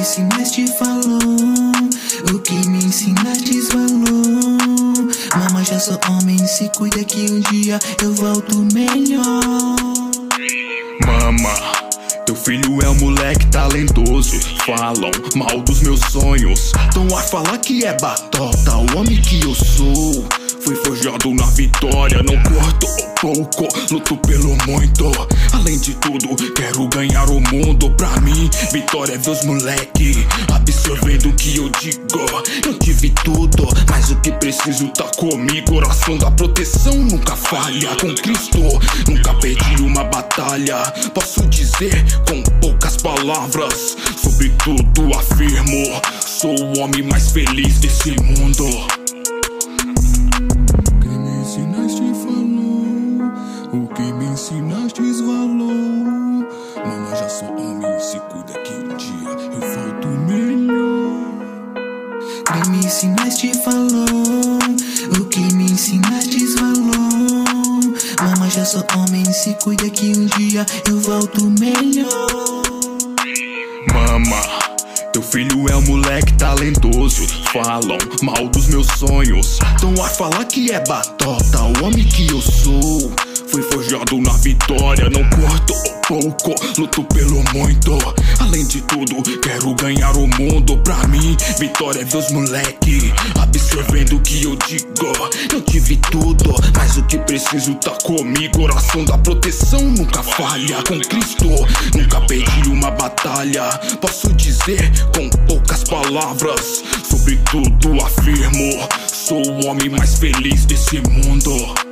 ensinaste falou, o que me ensinaste valor. Mama, já sou homem, se cuida que um dia eu volto melhor. Mama, teu filho é um moleque talentoso. Falam mal dos meus sonhos, tão a falar que é batota. O homem que eu sou fui forjado na vitória. Não corto pouco, luto pelo muito. Além de tudo, quero ganhar o mundo. Pra mim, vitória é ver os moleque absorvendo o que eu digo. Eu tive tudo, mas o que preciso tá comigo. Oração da proteção nunca falha. Com Cristo, nunca perdi uma batalha. Posso dizer com poucas palavras, sobre tudo afirmo, sou o homem mais feliz desse mundo. O que me ensinaste valor. Mama, já sou homem, se cuida que um dia eu volto melhor. Que me ensinaste falou, o que me ensinaste valor. Mama, já sou homem, se cuida que um dia eu volto melhor. Mama, teu filho é um moleque talentoso. Falam mal dos meus sonhos, tão a falar que é batota. O homem que eu sou fui forjado na vitória. Não corto pouco, luto pelo muito. Além de tudo, quero ganhar o mundo. Pra mim, vitória é ver os moleque absorvendo o que eu digo. Eu tive tudo, mas o que preciso tá comigo. Oração da proteção nunca falha. Com Cristo, nunca perdi uma batalha. Posso dizer com poucas palavras, sobre tudo afirmo, sou o homem mais feliz desse mundo.